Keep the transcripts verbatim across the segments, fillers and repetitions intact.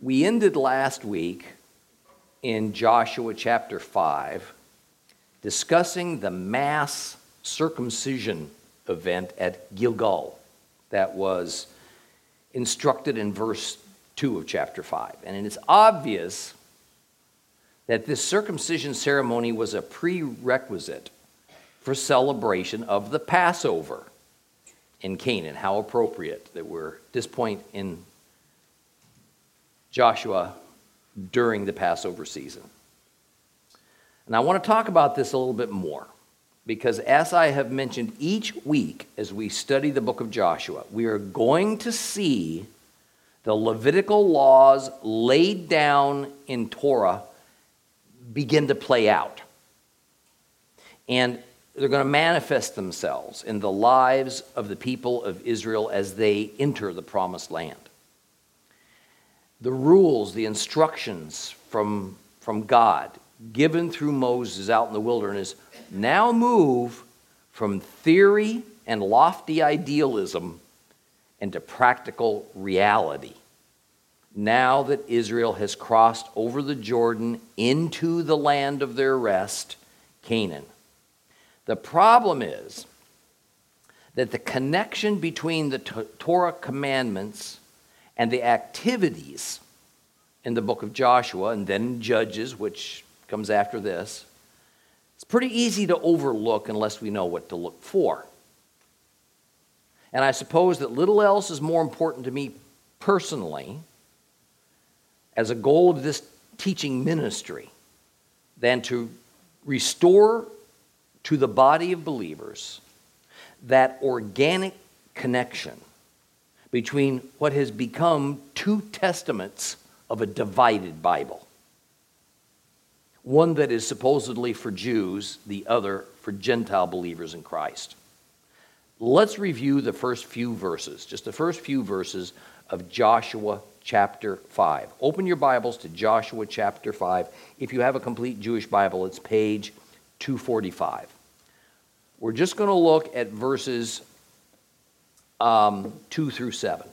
We ended last week in Joshua chapter five, discussing the mass circumcision event at Gilgal that was instructed in verse two of chapter five. And it's obvious that this circumcision ceremony was a prerequisite for celebration of the Passover in Canaan. How appropriate that we're at this point in Joshua during the Passover season. And I want to talk about this a little bit more because, as I have mentioned each week as we study the book of Joshua, we are going to see the Levitical laws laid down in Torah begin to play out. And they're going to manifest themselves in the lives of the people of Israel as they enter the promised land. The rules, the instructions from, from God given through Moses out in the wilderness now move from theory and lofty idealism into practical reality. Now that Israel has crossed over the Jordan into the land of their rest, Canaan. The problem is that the connection between the Torah commandments and the activities in the book of Joshua and then Judges, which comes after this, it's pretty easy to overlook unless we know what to look for. And I suppose that little else is more important to me personally as a goal of this teaching ministry than to restore to the body of believers that organic connection between what has become two testaments of a divided Bible. One that is supposedly for Jews, the other for Gentile believers in Christ. Let's review the first few verses, just the first few verses of Joshua chapter five. Open your Bibles to Joshua chapter five. If you have a complete Jewish Bible, it's page two forty-five. We're just going to look at verses um, two through seven.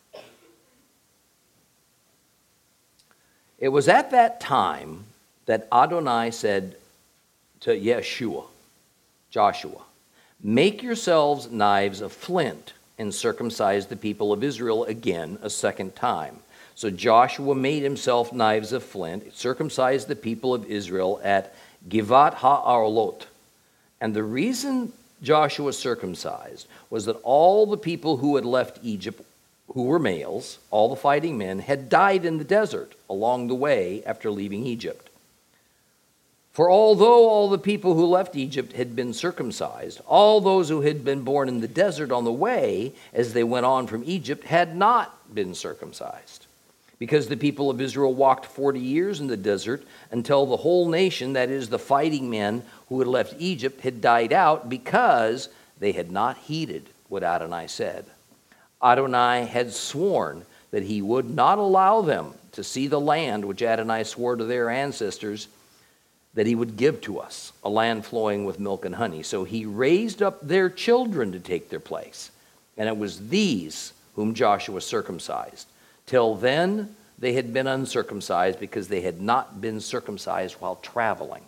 It was at that time that Adonai said to Yeshua, Joshua, "Make yourselves knives of flint and circumcise the people of Israel again a second time." So Joshua made himself knives of flint, circumcised the people of Israel at Givat Ha'aralot. And the reason Joshua circumcised was that all the people who had left Egypt, who were males, all the fighting men, had died in the desert along the way after leaving Egypt. For although all the people who left Egypt had been circumcised, all those who had been born in the desert on the way as they went on from Egypt had not been circumcised. Because the people of Israel walked forty years in the desert until the whole nation, that is, the fighting men who had left Egypt, had died out because they had not heeded what Adonai said. Adonai had sworn that he would not allow them to see the land which Adonai swore to their ancestors that he would give to us, a land flowing with milk and honey. So he raised up their children to take their place, and it was these whom Joshua circumcised. Till then, they had been uncircumcised because they had not been circumcised while traveling.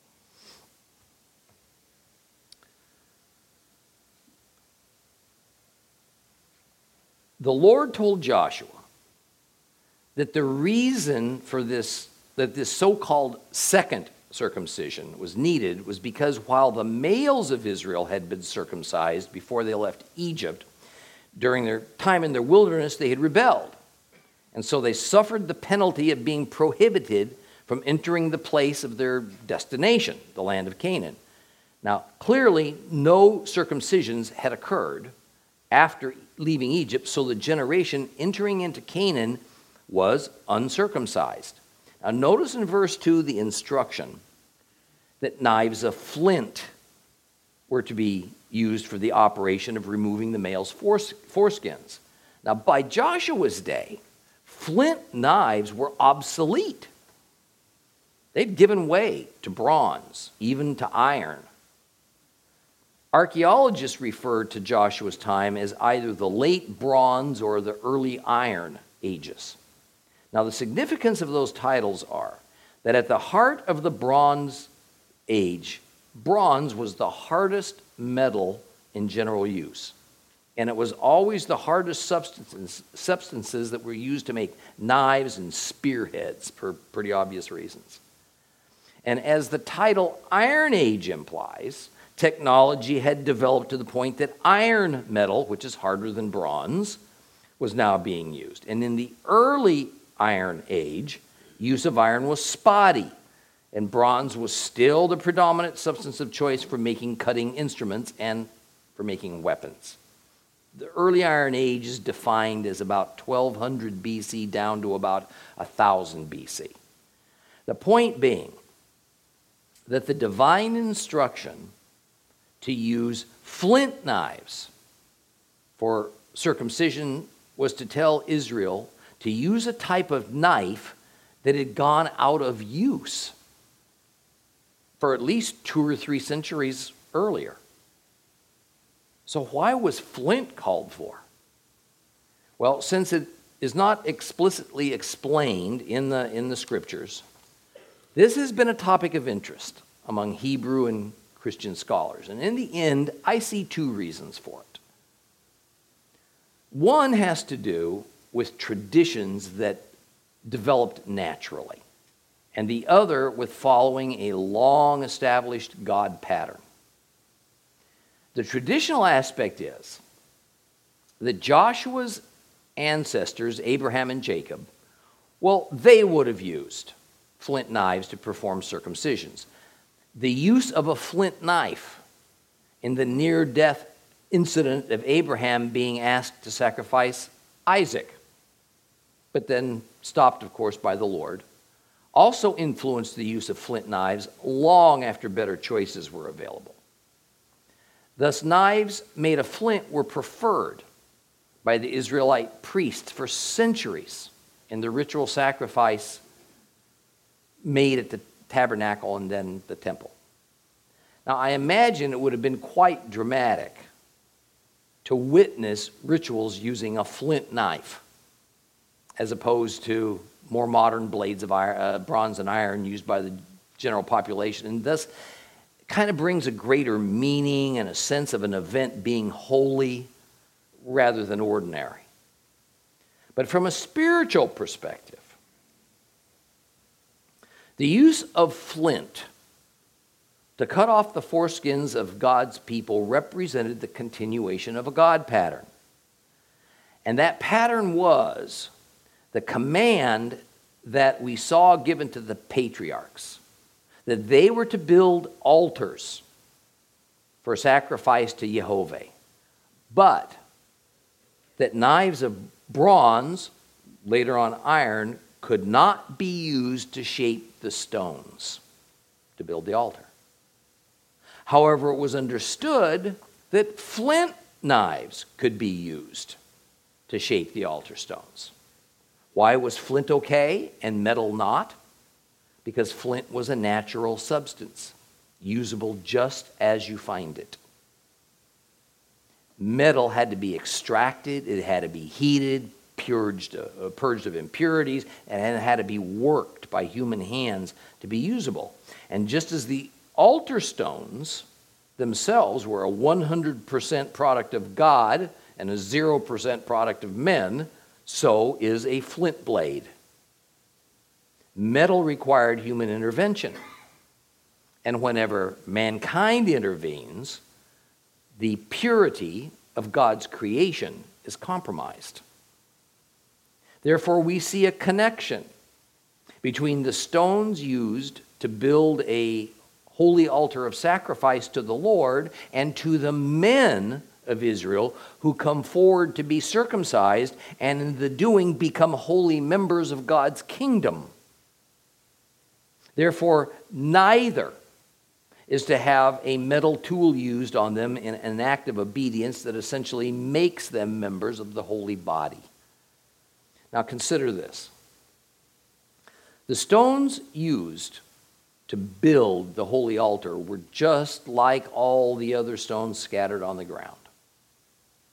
The Lord told Joshua that the reason for this, that this so-called second circumcision was needed was because while the males of Israel had been circumcised before they left Egypt, during their time in their wilderness, they had rebelled. And so they suffered the penalty of being prohibited from entering the place of their destination, the land of Canaan. Now, clearly, no circumcisions had occurred after leaving Egypt, so the generation entering into Canaan was uncircumcised. Now, notice in verse two the instruction that knives of flint were to be used for the operation of removing the male's foreskins. Now, by Joshua's day, flint knives were obsolete. They'd given way to bronze, even to iron. Archaeologists refer to Joshua's time as either the late bronze or the early iron ages. Now, the significance of those titles are that at the heart of the Bronze Age, bronze was the hardest metal in general use. And it was always the hardest substances, substances that were used to make knives and spearheads for pretty obvious reasons. And as the title Iron Age implies, technology had developed to the point that iron metal, which is harder than bronze, was now being used. And in the early Iron Age, use of iron was spotty, and bronze was still the predominant substance of choice for making cutting instruments and for making weapons. The early Iron Age is defined as about twelve hundred B C down to about one thousand B C. The point being that the divine instruction to use flint knives for circumcision was to tell Israel to use a type of knife that had gone out of use for at least two or three centuries earlier. So why was flint called for? Well, since it is not explicitly explained in the, in the scriptures, this has been a topic of interest among Hebrew and Christian scholars. And in the end, I see two reasons for it. One has to do with traditions that developed naturally, and the other with following a long-established God pattern. The traditional aspect is that Joshua's ancestors, Abraham and Jacob, well, they would have used flint knives to perform circumcisions. The use of a flint knife in the near-death incident of Abraham being asked to sacrifice Isaac, but then stopped, of course, by the Lord, also influenced the use of flint knives long after better choices were available. Thus, knives made of flint were preferred by the Israelite priests for centuries in the ritual sacrifice made at the tabernacle and then the temple. Now, I imagine it would have been quite dramatic to witness rituals using a flint knife as opposed to more modern blades of iron, uh, bronze and iron used by the general population, and thus kind of brings a greater meaning and a sense of an event being holy rather than ordinary. But from a spiritual perspective, the use of flint to cut off the foreskins of God's people represented the continuation of a God pattern. And that pattern was the command that we saw given to the patriarchs, that they were to build altars for sacrifice to Jehovah, but that knives of bronze, later on iron, could not be used to shape the stones to build the altar. However, it was understood that flint knives could be used to shape the altar stones. Why was flint okay and metal not? Because flint was a natural substance, usable just as you find it. Metal had to be extracted, it had to be heated, purged, uh, purged of impurities, and it had to be worked by human hands to be usable. And just as the altar stones themselves were a one hundred percent product of God and a zero percent product of men, so is a flint blade. Metal required human intervention. And whenever mankind intervenes, the purity of God's creation is compromised. Therefore, we see a connection between the stones used to build a holy altar of sacrifice to the Lord and to the men of Israel who come forward to be circumcised and in the doing become holy members of God's kingdom. Therefore, neither is to have a metal tool used on them in an act of obedience that essentially makes them members of the holy body. Now consider this. The stones used to build the holy altar were just like all the other stones scattered on the ground.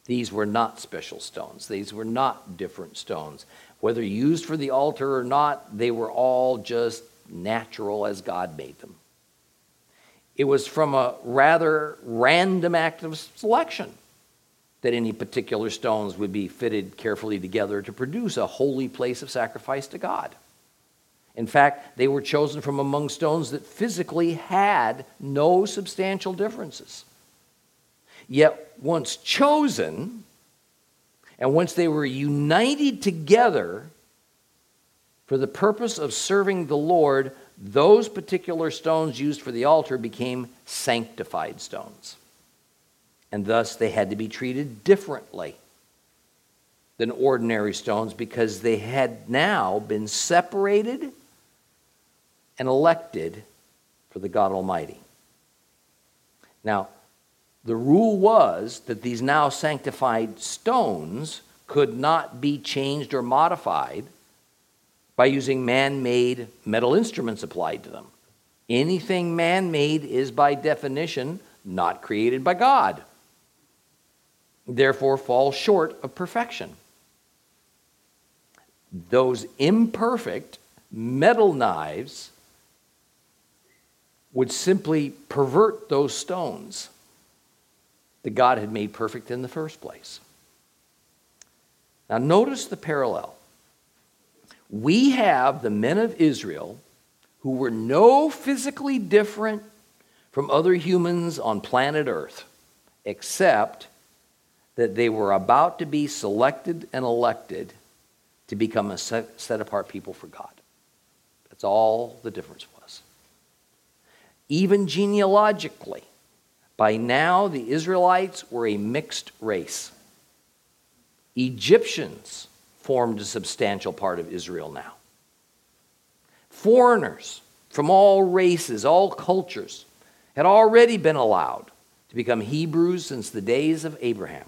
These were not special stones. These were not different stones. Whether used for the altar or not, they were all just natural as God made them. It was from a rather random act of selection that any particular stones would be fitted carefully together to produce a holy place of sacrifice to God. In fact, they were chosen from among stones that physically had no substantial differences. Yet once chosen, and once they were united together for the purpose of serving the Lord, those particular stones used for the altar became sanctified stones. And thus they had to be treated differently than ordinary stones because they had now been separated and elected for the God Almighty. Now, the rule was that these now sanctified stones could not be changed or modified by using man-made metal instruments applied to them. Anything man-made is by definition not created by God, therefore falls short of perfection. Those imperfect metal knives would simply pervert those stones that God had made perfect in the first place. Now notice the parallel. We have the men of Israel who were no physically different from other humans on planet Earth, except that they were about to be selected and elected to become a set-apart people for God. That's all the difference was. Even genealogically, by now the Israelites were a mixed race. Egyptians formed a substantial part of Israel now. Foreigners from all races, all cultures, had already been allowed to become Hebrews since the days of Abraham.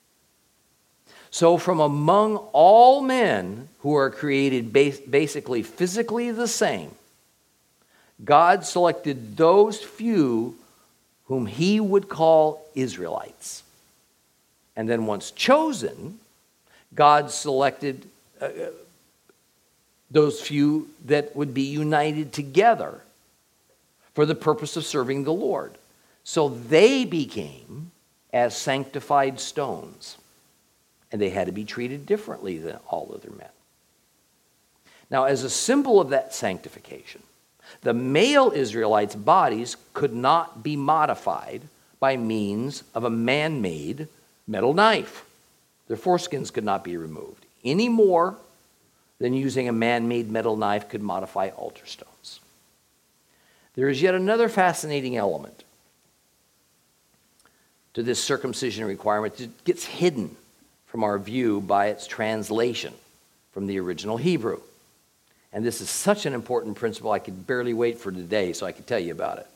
So from among all men who are created basically physically the same, God selected those few whom he would call Israelites. And then once chosen, God selected uh, those few that would be united together for the purpose of serving the Lord. So they became as sanctified stones, and they had to be treated differently than all other men. Now, as a symbol of that sanctification, the male Israelites' bodies could not be modified by means of a man-made metal knife. Their foreskins could not be removed any more than using a man-made metal knife could modify altar stones. There is yet another fascinating element to this circumcision requirement that gets hidden from our view by its translation from the original Hebrew. And this is such an important principle, I could barely wait for today so I could tell you about it.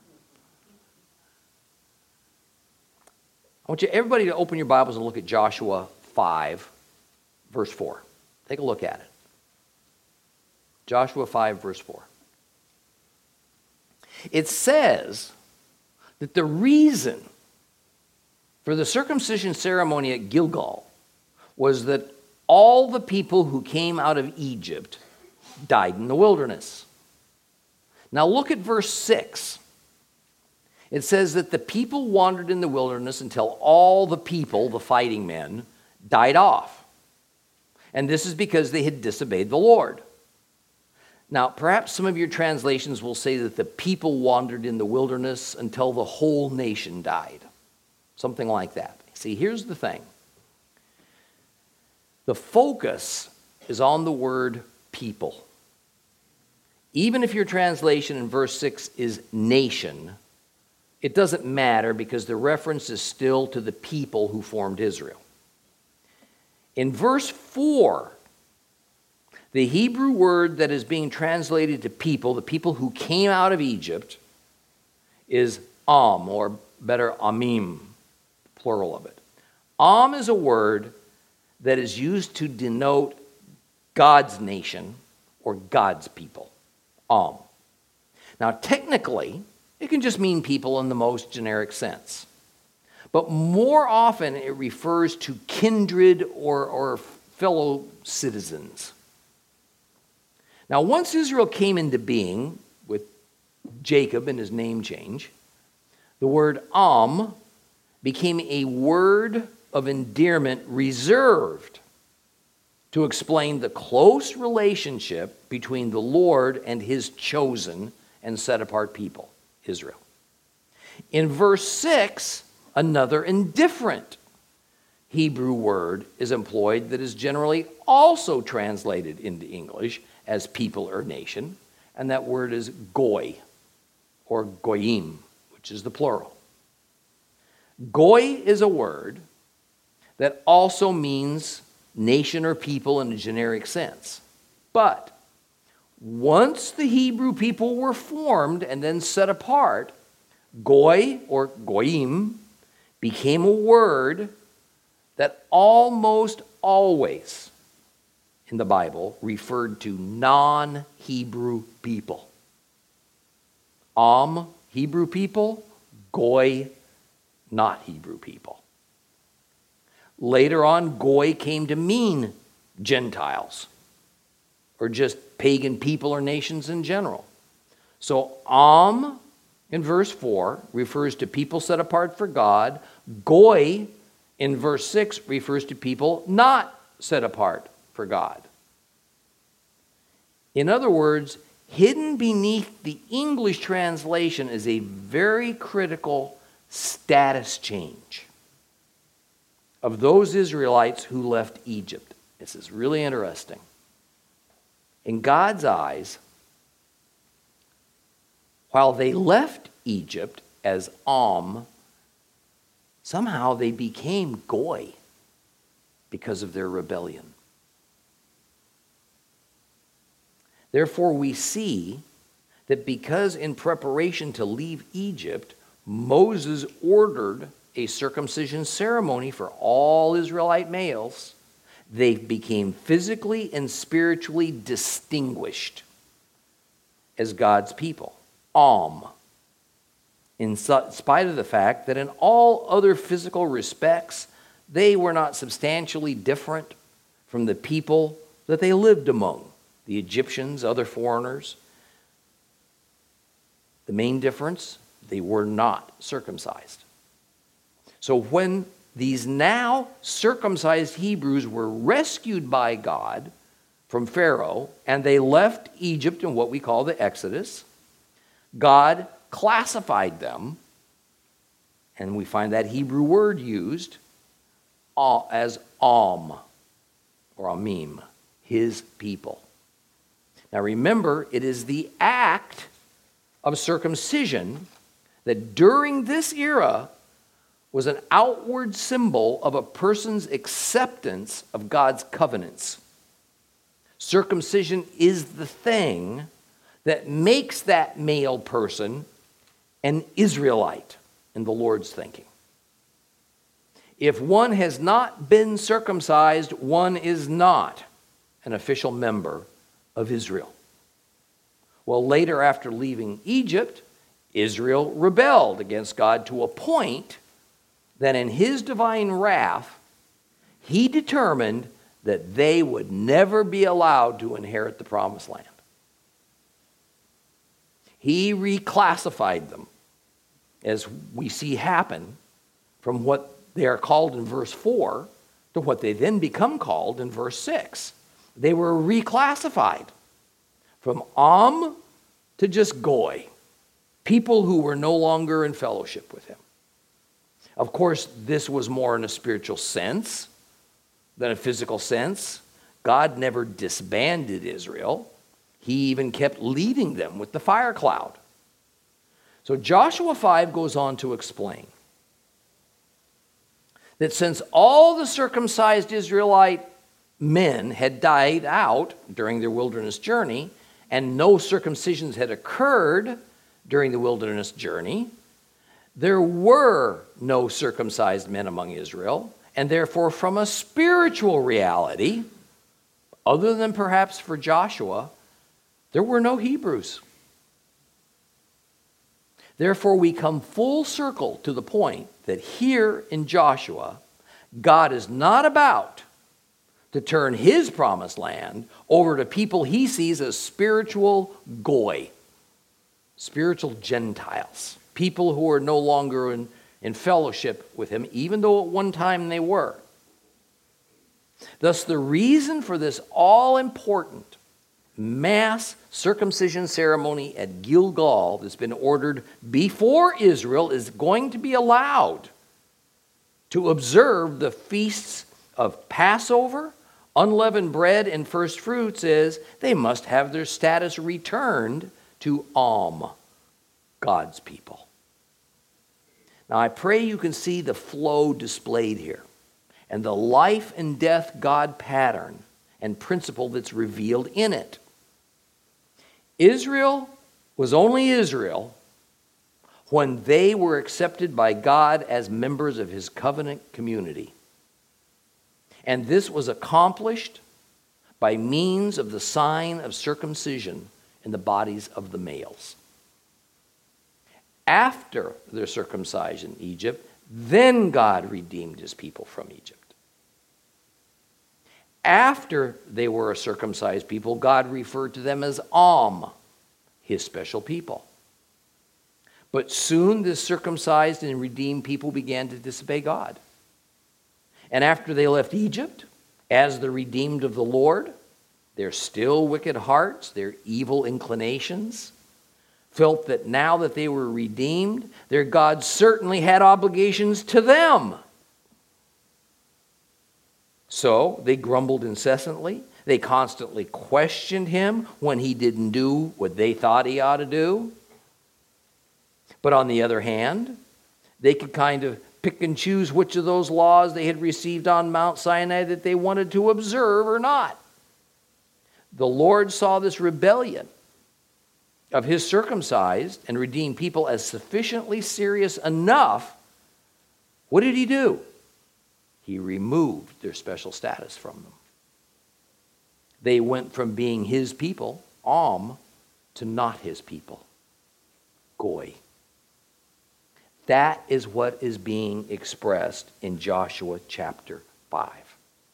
I want you, everybody, to open your Bibles and look at Joshua five, verse four. Take a look at it. Joshua five, verse four. It says that the reason for the circumcision ceremony at Gilgal was that all the people who came out of Egypt died in the wilderness. Now look at verse six. It says that the people wandered in the wilderness until all the people, the fighting men, died off. And this is because they had disobeyed the Lord. Now, perhaps some of your translations will say that the people wandered in the wilderness until the whole nation died. Something like that. See, here's the thing. The focus is on the word people. Even if your translation in verse six is nation, it doesn't matter because the reference is still to the people who formed Israel. In verse four, the Hebrew word that is being translated to people, the people who came out of Egypt, is Am, or better, Amim, plural of it. Am is a word that is used to denote God's nation or God's people. Am. Now, technically, it can just mean people in the most generic sense. but more often it refers to kindred or, or fellow citizens. Now, once Israel came into being with Jacob and his name change, the word Am became a word of endearment reserved to explain the close relationship between the Lord and his chosen and set apart people, Israel. In verse six, another indifferent Hebrew word is employed that is generally also translated into English as people or nation, and that word is goy, or goyim, which is the plural. Goy is a word that also means nation or people in a generic sense. But once the Hebrew people were formed and then set apart, goy or goyim became a word that almost always in the Bible referred to non-Hebrew people. Am, Hebrew people; goy, not Hebrew people. Later on, goy came to mean Gentiles, or just pagan people or nations in general. So Am in verse four refers to people set apart for God. Goy in verse six refers to people not set apart for God. In other words, hidden beneath the English translation is a very critical status change of those Israelites who left Egypt. This is really interesting. In God's eyes, while they left Egypt as Am, somehow they became goy because of their rebellion. Therefore, we see that because in preparation to leave Egypt, Moses ordered a circumcision ceremony for all Israelite males, they became physically and spiritually distinguished as God's people, Am, in spite of the fact that in all other physical respects, they were not substantially different from the people that they lived among, the Egyptians, other foreigners. The main difference, they were not circumcised. So when these now circumcised Hebrews were rescued by God from Pharaoh, and they left Egypt in what we call the Exodus, God classified them, and we find that Hebrew word used as Am, or Amim, his people. Now remember, it is the act of circumcision that during this era was an outward symbol of a person's acceptance of God's covenants. Circumcision is the thing that makes that male person an Israelite in the Lord's thinking. If one has not been circumcised, one is not an official member of Israel. Well, later, after leaving Egypt, Israel rebelled against God to a point that in his divine wrath, he determined that they would never be allowed to inherit the promised land. He reclassified them, as we see happen, from what they are called in verse four to what they then become called in verse six. They were reclassified from Am to just Goy, people who were no longer in fellowship with him. Of course, this was more in a spiritual sense than a physical sense. God never disbanded Israel. He even kept leading them with the fire cloud. So Joshua five goes on to explain that since all the circumcised Israelite men had died out during their wilderness journey, and no circumcisions had occurred during the wilderness journey, there were no circumcised men among Israel, and therefore from a spiritual reality, other than perhaps for Joshua, there were no Hebrews. Therefore, we come full circle to the point that here in Joshua, God is not about to turn his promised land over to people he sees as spiritual goy, spiritual Gentiles, people who are no longer in, in fellowship with him, even though at one time they were. Thus, the reason for this all-important mass circumcision ceremony at Gilgal that's been ordered before Israel is going to be allowed to observe the feasts of Passover, unleavened bread, and first fruits is they must have their status returned to Am, God's people. Now, I pray you can see the flow displayed here and the life and death God pattern and principle that's revealed in it. Israel was only Israel when they were accepted by God as members of his covenant community. And this was accomplished by means of the sign of circumcision in the bodies of the males. After their circumcision in Egypt, then God redeemed his people from Egypt. After they were a circumcised people, God referred to them as Am, his special people. But soon this circumcised and redeemed people began to disobey God. And after they left Egypt, as the redeemed of the Lord, their still wicked hearts, their evil inclinations, felt that now that they were redeemed, their God certainly had obligations to them. So they grumbled incessantly. They constantly questioned him when he didn't do what they thought he ought to do. But on the other hand, they could kind of pick and choose which of those laws they had received on Mount Sinai that they wanted to observe or not. The Lord saw this rebellion of his circumcised and redeemed people as sufficiently serious enough. What did he do? He removed their special status from them. They went from being his people, Am, to not his people, Goy. That is what is being expressed in Joshua chapter five.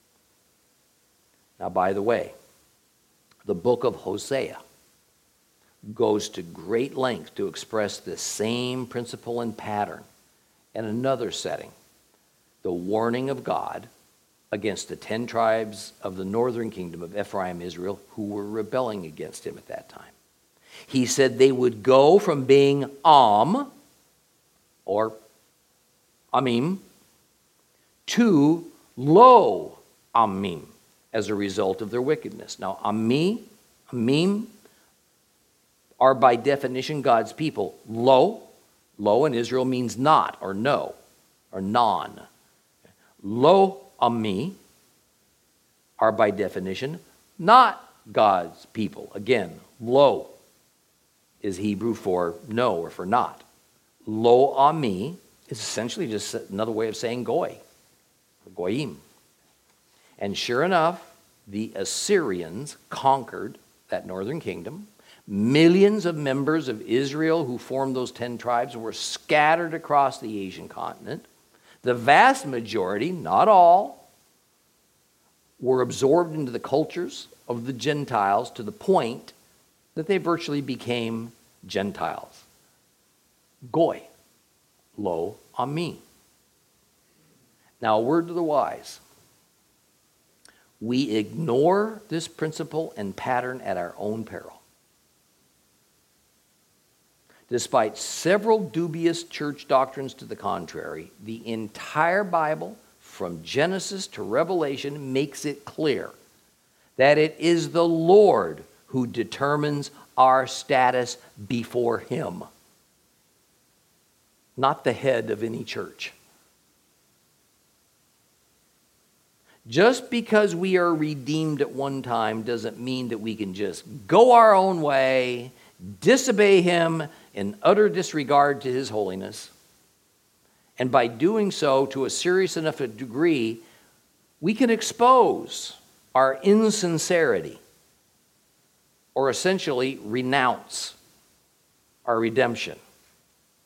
Now, by the way, the book of Hosea goes to great length to express this same principle and pattern in another setting. The warning of God against the ten tribes of the northern kingdom of Ephraim, Israel, who were rebelling against him at that time. He said they would go from being Am, or Amim, to Lo Amim as a result of their wickedness. Now, Ami, Amim are by definition God's people. Lo, Lo in Israel means not, or no, or non. Lo Ami are by definition not God's people. Again, lo is Hebrew for no or for not. Lo Ami is essentially just another way of saying goy, or goyim. And sure enough, the Assyrians conquered that northern kingdom. Millions of members of Israel who formed those ten tribes were scattered across the Asian continent. The vast majority, not all, were absorbed into the cultures of the Gentiles to the point that they virtually became Gentiles. Goy, Lo Ami. Now, a word to the wise. We ignore this principle and pattern at our own peril. Despite several dubious church doctrines to the contrary, the entire Bible, from Genesis to Revelation, makes it clear that it is the Lord who determines our status before him, not the head of any church. Just because we are redeemed at one time doesn't mean that we can just go our own way, disobey him in utter disregard to his holiness. And by doing so to a serious enough a degree, we can expose our insincerity or essentially renounce our redemption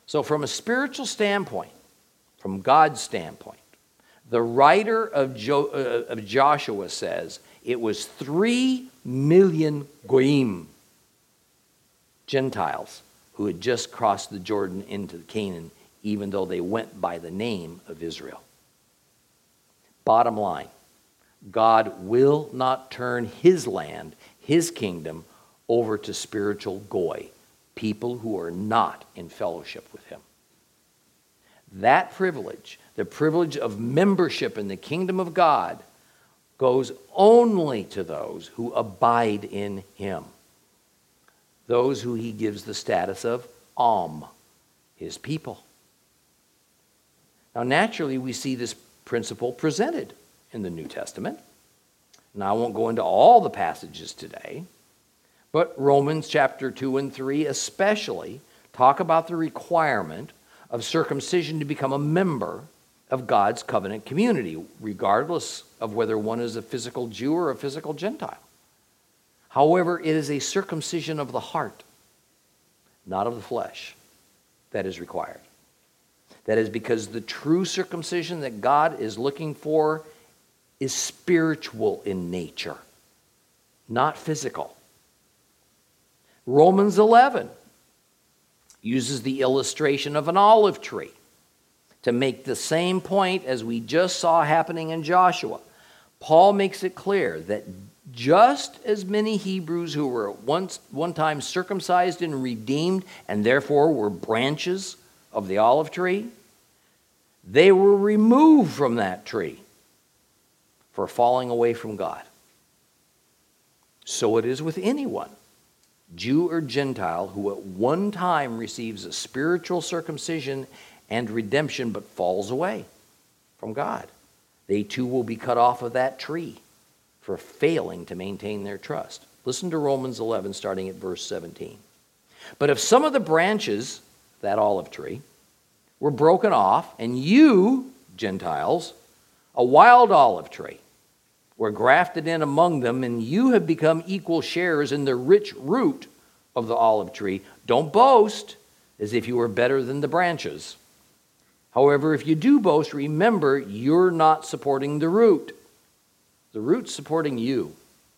So from a spiritual standpoint, from God's standpoint, the writer of, jo- uh, of Joshua says it was three million goyim, Gentiles, who had just crossed the Jordan into Canaan, even though they went by the name of Israel. Bottom line, God will not turn his land, his kingdom, over to spiritual goy, people who are not in fellowship with him. That privilege, the privilege of membership in the kingdom of God, goes only to those who abide in him, those who he gives the status of Am, his people. Now, naturally, we see this principle presented in the New Testament. Now, I won't go into all the passages today, but Romans chapter two and three especially talk about the requirement of circumcision to become a member of God's covenant community, regardless of whether one is a physical Jew or a physical Gentile. However, it is a circumcision of the heart, not of the flesh, that is required. That is because the true circumcision that God is looking for is spiritual in nature, not physical. Romans eleven uses the illustration of an olive tree to make the same point as we just saw happening in Joshua. Paul makes it clear that just as many Hebrews who were once one time circumcised and redeemed and therefore were branches of the olive tree, they were removed from that tree for falling away from God. So it is with anyone, Jew or Gentile, who at one time receives a spiritual circumcision and redemption but falls away from God. They too will be cut off of that tree for failing to maintain their trust. Listen to Romans eleven, starting at verse seventeen. But if some of the branches, that olive tree, were broken off, and you, Gentiles, a wild olive tree, were grafted in among them, and you have become equal sharers in the rich root of the olive tree, don't boast as if you were better than the branches. However, if you do boast, remember you're not supporting the root. The root's supporting you.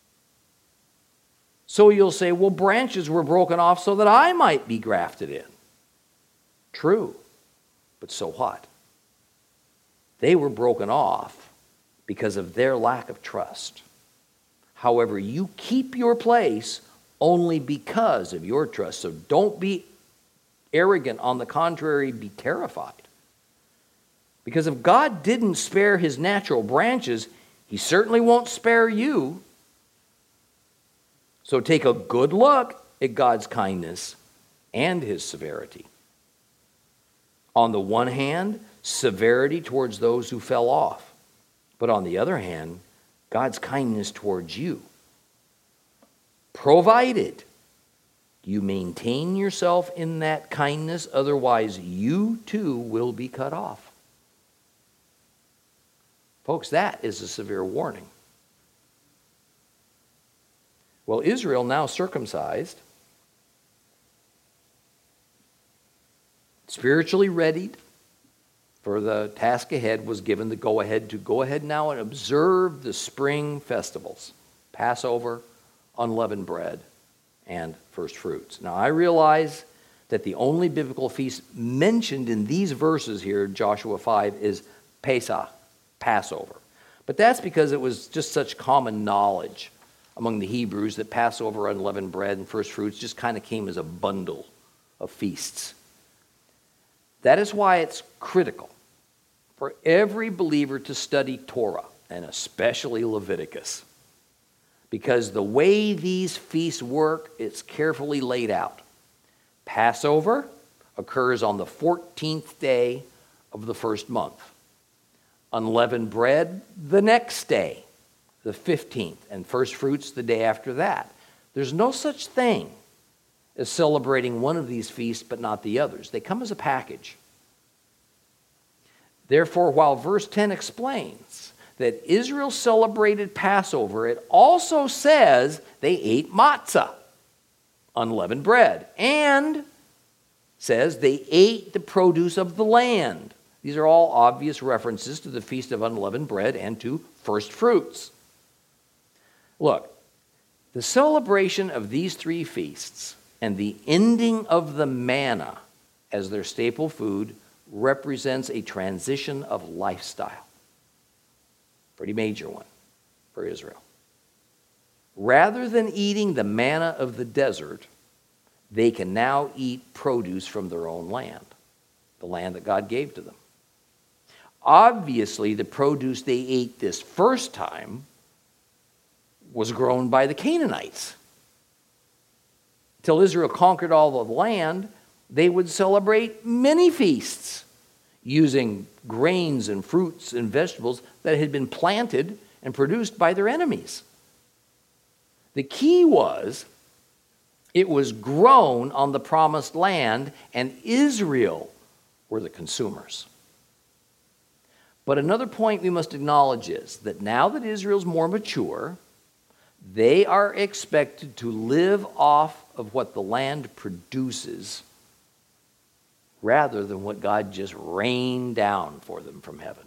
So you'll say, well, branches were broken off so that I might be grafted in. True, but so what? They were broken off because of their lack of trust. However, you keep your place only because of your trust. So don't be arrogant. On the contrary, be terrified. Because if God didn't spare his natural branches, he certainly won't spare you. So take a good look at God's kindness and his severity. On the one hand, severity towards those who fell off. But on the other hand, God's kindness towards you, provided you maintain yourself in that kindness, otherwise you too will be cut off. Folks, that is a severe warning. Well, Israel, now circumcised, spiritually readied for the task ahead, was given the go-ahead to go ahead now and observe the spring festivals, Passover, unleavened bread, and first fruits. Now, I realize that the only biblical feast mentioned in these verses here, Joshua five, is Pesach, Passover. But that's because it was just such common knowledge among the Hebrews that Passover, unleavened bread, and first fruits just kind of came as a bundle of feasts. That is why it's critical for every believer to study Torah, and especially Leviticus. Because the way these feasts work, it's carefully laid out. Passover occurs on the fourteenth day of the first month. Unleavened bread the next day, the fifteenth, and first fruits the day after that. There's no such thing as celebrating one of these feasts but not the others. They come as a package. Therefore, while verse ten explains that Israel celebrated Passover, it also says they ate matzah, unleavened bread, and says they ate the produce of the land. These are all obvious references to the Feast of Unleavened Bread and to first fruits. Look, the celebration of these three feasts and the ending of the manna as their staple food represents a transition of lifestyle. Pretty major one for Israel. Rather than eating the manna of the desert, they can now eat produce from their own land, the land that God gave to them. Obviously, the produce they ate this first time was grown by the Canaanites. Till Israel conquered all the land, they would celebrate many feasts using grains and fruits and vegetables that had been planted and produced by their enemies. The key was it was grown on the promised land, and Israel were the consumers. But another point we must acknowledge is that now that Israel's more mature, they are expected to live off of what the land produces rather than what God just rained down for them from heaven.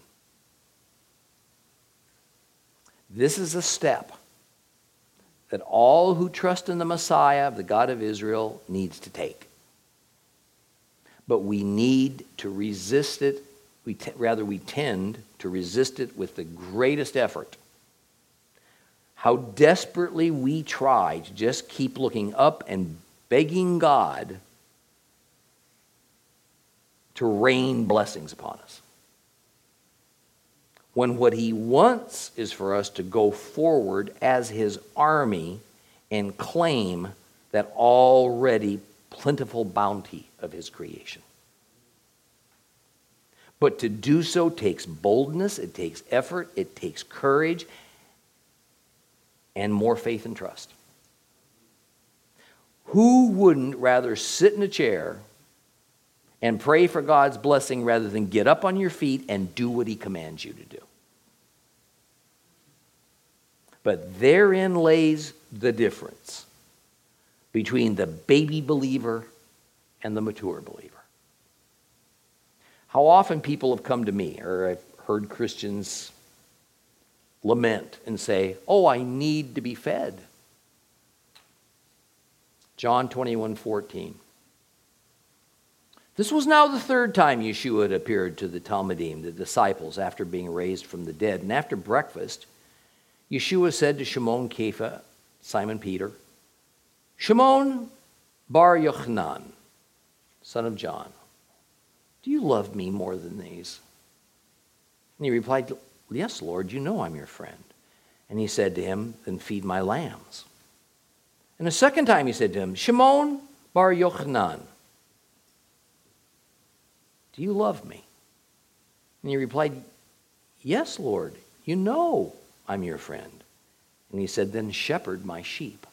This is a step that all who trust in the Messiah, the God of Israel, needs to take. But we need to resist it. We t- rather, we tend to resist it with the greatest effort. How desperately we try to just keep looking up and begging God to rain blessings upon us, when what he wants is for us to go forward as his army and claim that already plentiful bounty of his creation. But to do so takes boldness, it takes effort, it takes courage, and more faith and trust. Who wouldn't rather sit in a chair and pray for God's blessing rather than get up on your feet and do what he commands you to do? But therein lays the difference between the baby believer and the mature believer. How often people have come to me, or I've heard Christians lament and say, oh, I need to be fed. John twenty-one fourteen. This was now the third time Yeshua had appeared to the Talmudim, the disciples, after being raised from the dead. And after breakfast, Yeshua said to Shimon Kepha, Simon Peter, Shimon bar Yochanan, son of John, do you love me more than these? And he replied, yes, Lord, you know I'm your friend. And he said to him, then feed my lambs. And a second time he said to him, Shimon bar Yochanan, do you love me? And he replied, yes, Lord, you know I'm your friend. And he said, then shepherd my sheep.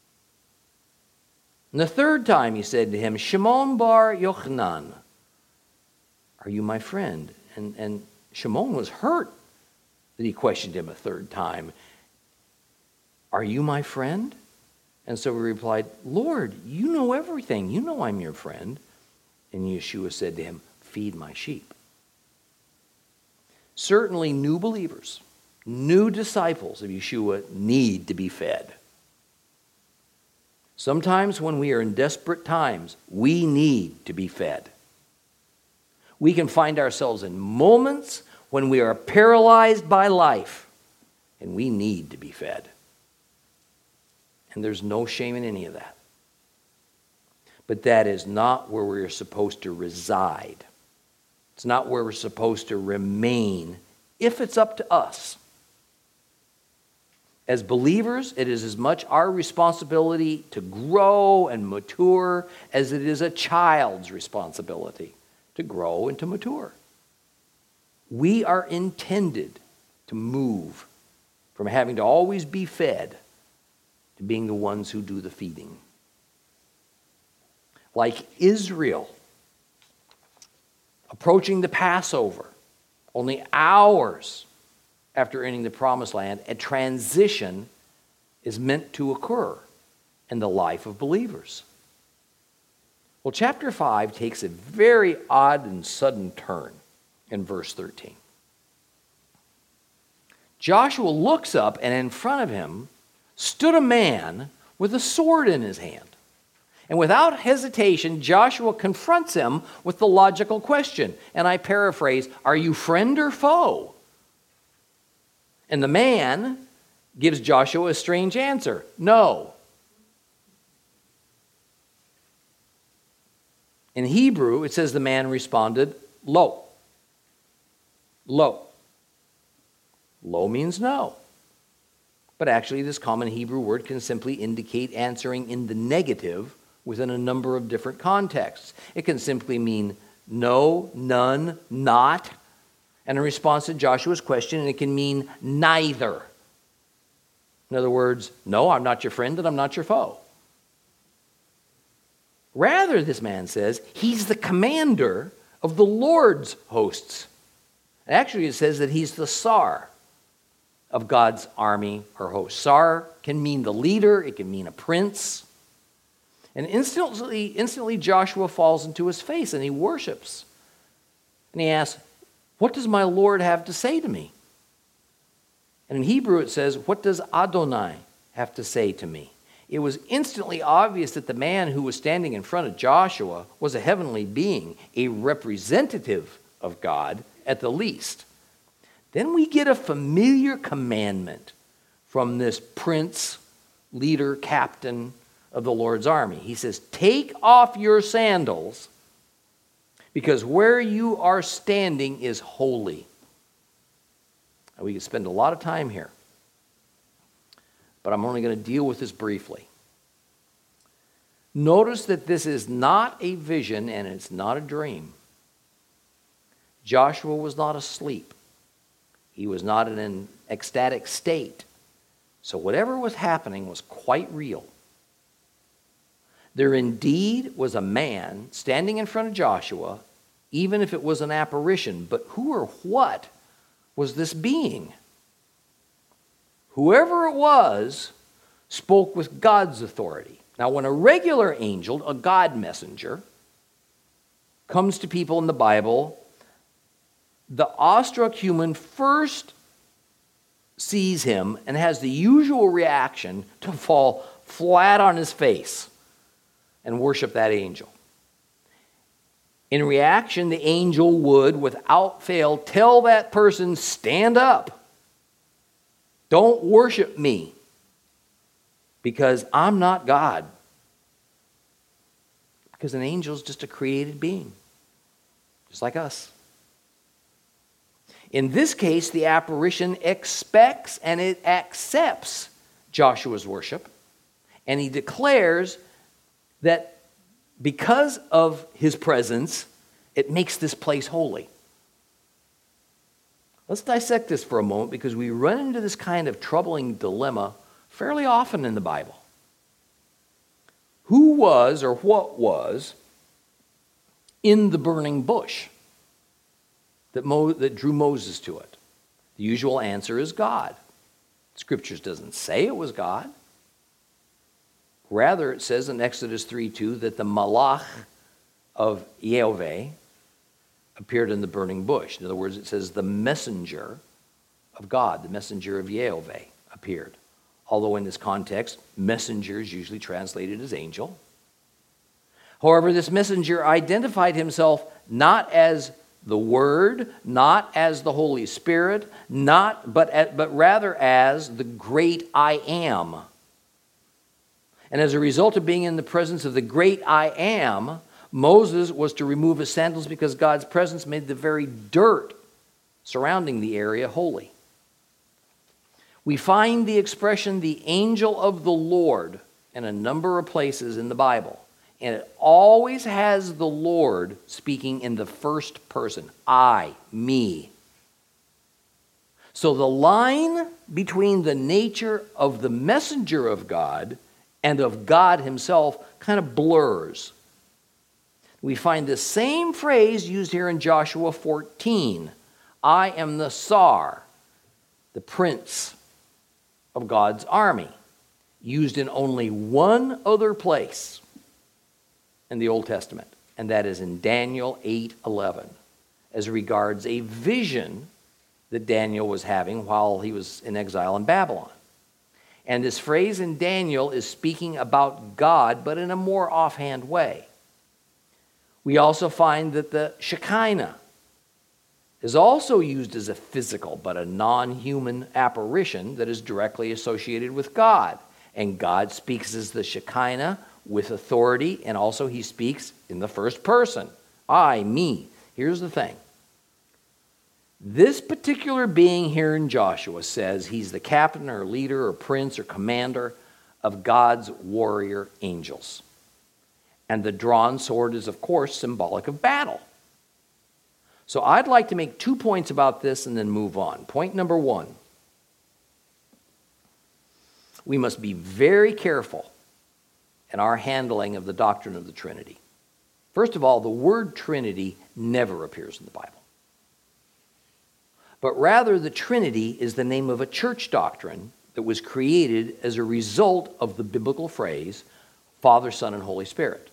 And the third time he said to him, Shimon bar Yochanan, are you my friend? And, and Shimon was hurt that he questioned him a third time. Are you my friend? And so he replied, Lord, you know everything. You know I'm your friend. And Yeshua said to him, feed my sheep. Certainly new believers, new disciples of Yeshua need to be fed. Sometimes when we are in desperate times, we need to be fed. We can find ourselves in moments when we are paralyzed by life, and we need to be fed. And there's no shame in any of that. But that is not where we're supposed to reside. It's not where we're supposed to remain if it's up to us. As believers, it is as much our responsibility to grow and mature as it is a child's responsibility to grow and to mature. We are intended to move from having to always be fed to being the ones who do the feeding. Like Israel, approaching the Passover, only hours after entering the Promised Land, a transition is meant to occur in the life of believers. Well, chapter five takes a very odd and sudden turn in verse thirteen. Joshua looks up, and in front of him stood a man with a sword in his hand. And without hesitation, Joshua confronts him with the logical question. And I paraphrase, are you friend or foe? And the man gives Joshua a strange answer. No. In Hebrew, it says the man responded, lo. Lo. Lo means no. But actually, this common Hebrew word can simply indicate answering in the negative within a number of different contexts. It can simply mean no, none, not, and in response to Joshua's question, and it can mean neither. In other words, no, I'm not your friend and I'm not your foe. Rather, this man says, he's the commander of the Lord's hosts. Actually, it says that he's the Sar of God's army or host. Sar can mean the leader, it can mean a prince. And instantly, instantly Joshua falls into his face and he worships. And he asks, what does my Lord have to say to me? And in Hebrew it says, what does Adonai have to say to me? It was instantly obvious that the man who was standing in front of Joshua was a heavenly being, a representative of God at the least. Then we get a familiar commandment from this prince, leader, captain of the Lord's army. He says, take off your sandals because where you are standing is holy. And we could spend a lot of time here, but I'm only going to deal with this briefly. Notice that this is not a vision and it's not a dream. Joshua was not asleep. He was not in an ecstatic state. So whatever was happening was quite real. There indeed was a man standing in front of Joshua, even if it was an apparition. But who or what was this being? Whoever it was spoke with God's authority. Now, when a regular angel, a God messenger, comes to people in the Bible, the awestruck human first sees him and has the usual reaction to fall flat on his face and worship that angel. In reaction, the angel would, without fail, tell that person, stand up. Don't worship me because I'm not God. Because an angel is just a created being, just like us. In this case, the apparition expects and it accepts Joshua's worship, and he declares that because of his presence, it makes this place holy. Let's dissect this for a moment because we run into this kind of troubling dilemma fairly often in the Bible. Who was or what was in the burning bush that, Mo- that drew Moses to it? The usual answer is God. Scriptures doesn't say it was God. Rather, it says in Exodus three two that the malach of Yehovah appeared in the burning bush. In other words, it says the messenger of God, the messenger of Yehovah appeared. Although in this context, messenger is usually translated as angel. However, this messenger identified himself not as the Word, not as the Holy Spirit, not but, but rather as the great I am. And as a result of being in the presence of the great I am, Moses was to remove his sandals because God's presence made the very dirt surrounding the area holy. We find the expression the angel of the Lord in a number of places in the Bible. And it always has the Lord speaking in the first person. I, me. So the line between the nature of the messenger of God and of God himself kind of blurs. We find the same phrase used here in Joshua fourteen. I am the Sar, the prince of God's army, used in only one other place. in the Old Testament, and that is in Daniel eight eleven, as regards a vision that Daniel was having while he was in exile in Babylon. And this phrase in Daniel is speaking about God, but in a more offhand way. We also find that the Shekinah is also used as a physical but a non-human apparition that is directly associated with God. And God speaks as the Shekinah with authority, and also he speaks in the first person. I, me. Here's the thing. This particular being here in Joshua says he's the captain or leader or prince or commander of God's warrior angels. And the drawn sword is, of course, symbolic of battle. So I'd like to make two points about this and then move on. Point number one. We must be very careful in our handling of the doctrine of the Trinity. First of all, the word Trinity never appears in the Bible. But rather, the Trinity is the name of a church doctrine that was created as a result of the biblical phrase, Father, Son, and Holy Spirit.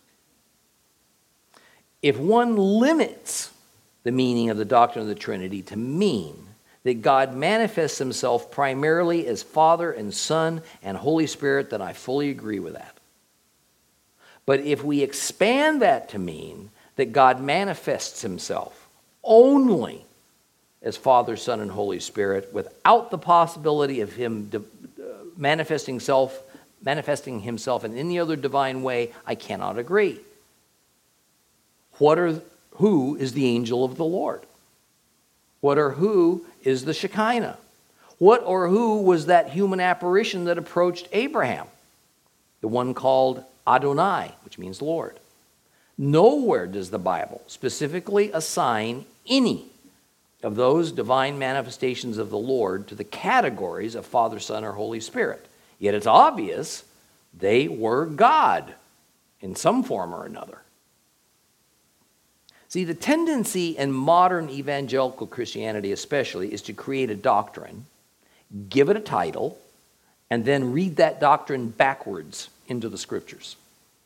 If one limits the meaning of the doctrine of the Trinity to mean that God manifests himself primarily as Father and Son and Holy Spirit, then I fully agree with that. But if we expand that to mean that God manifests himself only as Father, Son, and Holy Spirit, without the possibility of him de- uh, manifesting self, manifesting himself in any other divine way, I cannot agree. What are who is the angel of the Lord? What or who is the Shekinah? What or who was that human apparition that approached Abraham? The one called Adonai, which means Lord. Nowhere does the Bible specifically assign any of those divine manifestations of the Lord to the categories of Father, Son, or Holy Spirit. Yet it's obvious they were God in some form or another. See, the tendency in modern evangelical Christianity especially is to create a doctrine, give it a title, and then read that doctrine backwards into the Scriptures.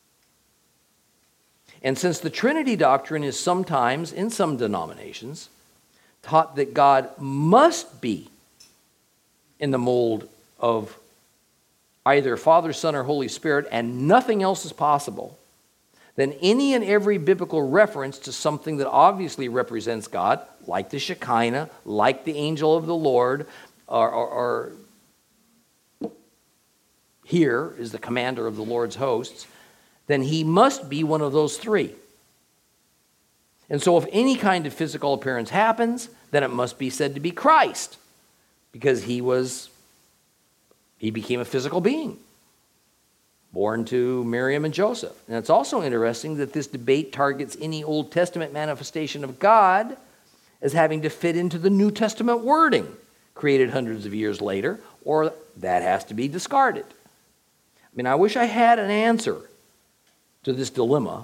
And since the Trinity doctrine is sometimes, in some denominations, taught that God must be in the mold of either Father, Son, or Holy Spirit, and nothing else is possible, then any and every biblical reference to something that obviously represents God, like the Shekinah, like the angel of the Lord, or, or, or here is the commander of the Lord's hosts, then he must be one of those three. And so if any kind of physical appearance happens, then it must be said to be Christ, because he was, he became a physical being, born to Miriam and Joseph. And it's also interesting that this debate targets any Old Testament manifestation of God as having to fit into the New Testament wording created hundreds of years later, or that has to be discarded. I mean, I wish I had an answer to this dilemma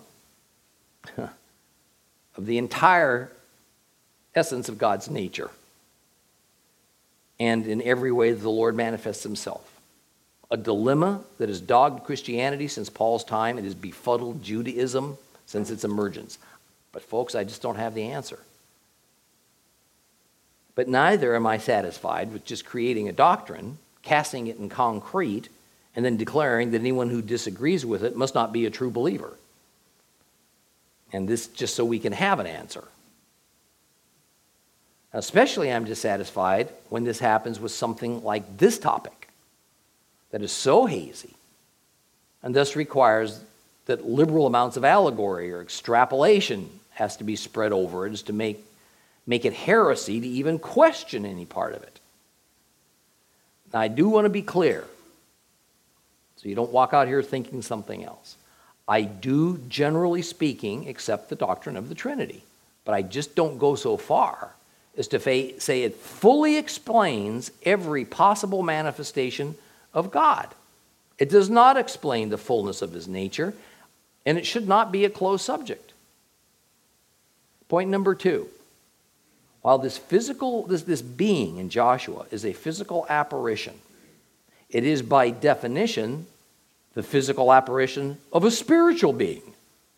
of the entire essence of God's nature and in every way that the Lord manifests himself. A dilemma that has dogged Christianity since Paul's time. It has befuddled Judaism since its emergence. But folks, I just don't have the answer. But neither am I satisfied with just creating a doctrine, casting it in concrete, and then declaring that anyone who disagrees with it must not be a true believer. And this just so we can have an answer. Especially I'm dissatisfied when this happens with something like this topic that is so hazy and thus requires that liberal amounts of allegory or extrapolation has to be spread over it as to make, make it heresy to even question any part of it. Now, I do want to be clear, so you don't walk out here thinking something else. I do, generally speaking, accept the doctrine of the Trinity, but I just don't go so far as to fa- say it fully explains every possible manifestation of God. It does not explain the fullness of his nature, and it should not be a closed subject. Point number two. While this physical, this, this being in Joshua is a physical apparition, it is by definition the physical apparition of a spiritual being,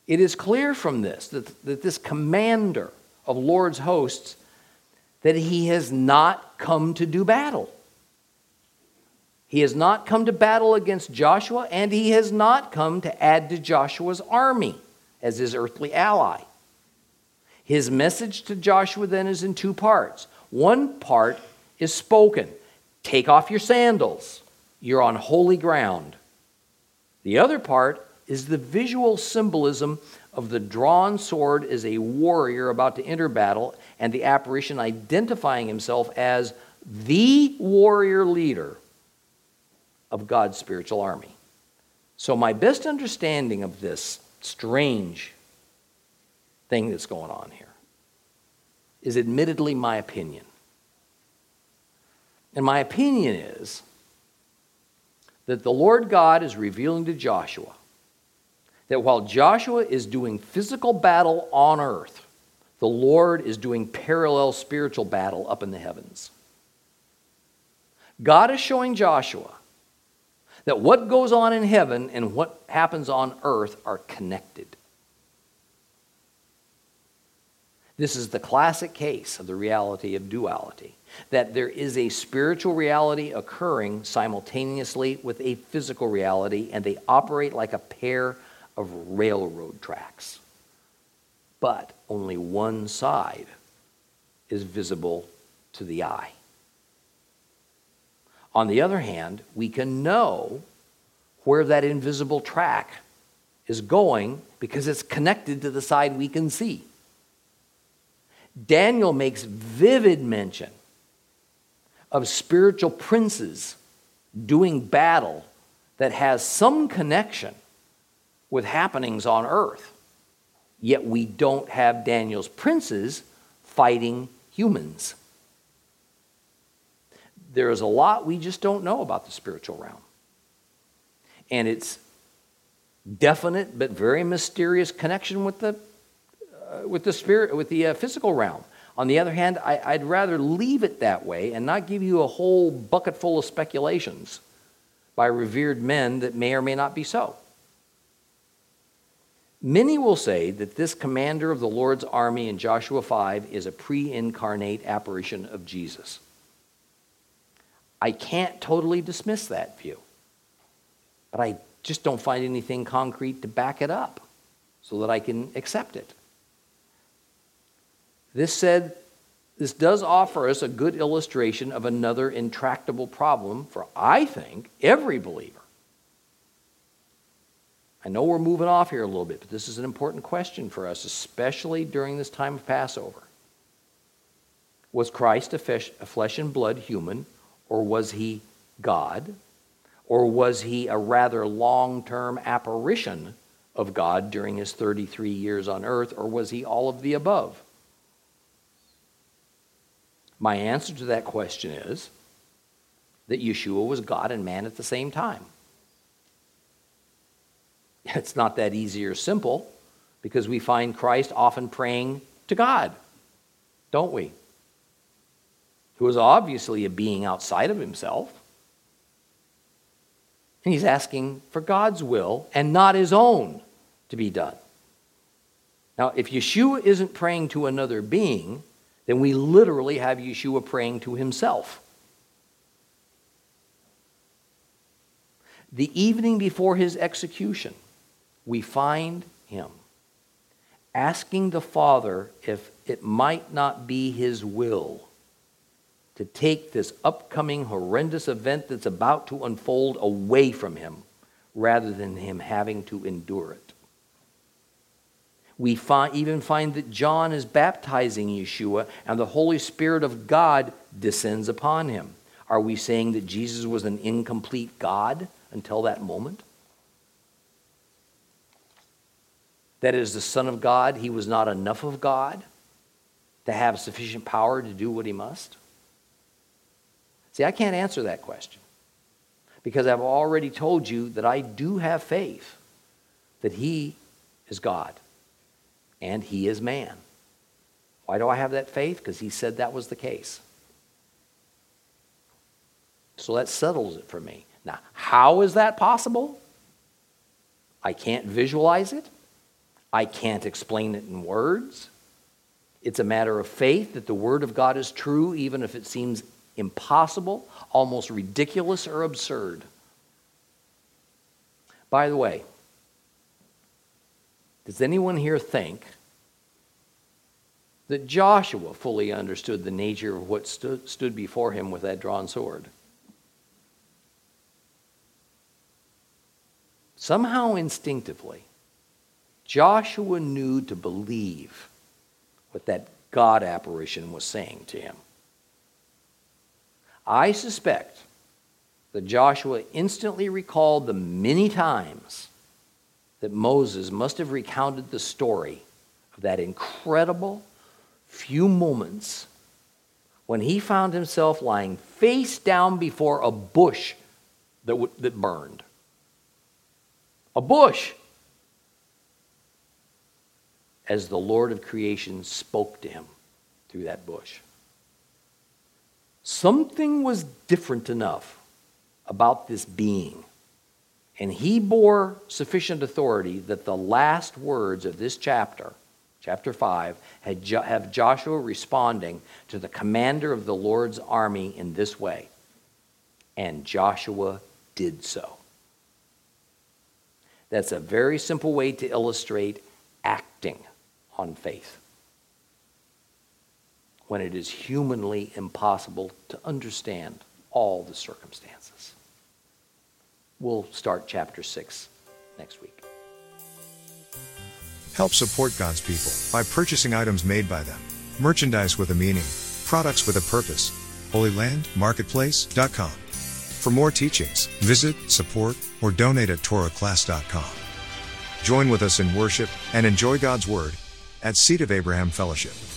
It is clear from this that, that this commander of Lord's hosts, that he has not come to do battle. He has not come to battle against Joshua, and he has not come to add to Joshua's army as his earthly ally. His message to Joshua then is in two parts. One part is spoken. Take off your sandals. You're on holy ground. The other part is the visual symbolism of the drawn sword as a warrior about to enter battle, and the apparition identifying himself as the warrior leader of God's spiritual army. So my best understanding of this strange thing that's going on here is admittedly my opinion. And my opinion is that the Lord God is revealing to Joshua that while Joshua is doing physical battle on earth, the Lord is doing parallel spiritual battle up in the heavens. God is showing Joshua that what goes on in heaven and what happens on earth are connected. This is the classic case of the reality of duality, that there is a spiritual reality occurring simultaneously with a physical reality, and they operate like a pair of railroad tracks. But only one side is visible to the eye. On the other hand, we can know where that invisible track is going because it's connected to the side we can see. Daniel makes vivid mention of spiritual princes doing battle that has some connection with happenings on earth. Yet we don't have Daniel's princes fighting humans. There is a lot we just don't know about the spiritual realm. And it's definite but very mysterious connection with the uh, with the spirit, with the uh, physical realm. On the other hand, I, I'd rather leave it that way and not give you a whole bucket full of speculations by revered men that may or may not be so. Many will say that this commander of the Lord's army in Joshua five is a pre-incarnate apparition of Jesus. I can't totally dismiss that view, but I just don't find anything concrete to back it up so that I can accept it. This said, this does offer us a good illustration of another intractable problem for, I think, every believer. I know we're moving off here a little bit, but this is an important question for us, especially during this time of Passover. Was Christ a flesh and blood human, or was he God? Or was he a rather long-term apparition of God during his thirty-three years on earth, or was he all of the above? My answer to that question is that Yeshua was God and man at the same time. It's not that easy or simple, because we find Christ often praying to God, don't we? Who is obviously a being outside of himself. And he's asking for God's will and not his own to be done. Now, if Yeshua isn't praying to another being, then we literally have Yeshua praying to himself. The evening before his execution, we find him asking the Father if it might not be his will to take this upcoming horrendous event that's about to unfold away from him, rather than him having to endure it. We find, even find that John is baptizing Yeshua and the Holy Spirit of God descends upon him. Are we saying that Jesus was an incomplete God until that moment? That as the Son of God, he was not enough of God to have sufficient power to do what he must? See, I can't answer that question because I've already told you that I do have faith that he is God and he is man. Why do I have that faith? Because he said that was the case. So that settles it for me. Now, how is that possible? I can't visualize it. I can't explain it in words. It's a matter of faith that the Word of God is true, even if it seems impossible, almost ridiculous or absurd. By the way, does anyone here think that Joshua fully understood the nature of what stood, stood before him with that drawn sword? Somehow instinctively, Joshua knew to believe what that God apparition was saying to him. I suspect that Joshua instantly recalled the many times that Moses must have recounted the story of that incredible few moments when he found himself lying face down before a bush that, w- that burned. A bush! As the Lord of creation spoke to him through that bush. Something was different enough about this being, and he bore sufficient authority that the last words of this chapter, chapter five, had jo- have Joshua responding to the commander of the Lord's army in this way. And Joshua did so. That's a very simple way to illustrate acting on faith when it is humanly impossible to understand all the circumstances. We'll start chapter six next week. Help support God's people by purchasing items made by them. Merchandise with a meaning, products with a purpose. Holy Land Marketplace dot com. For more teachings, visit, support, or donate at Torah Class dot com. Join with us in worship and enjoy God's Word at Seed of Abraham Fellowship.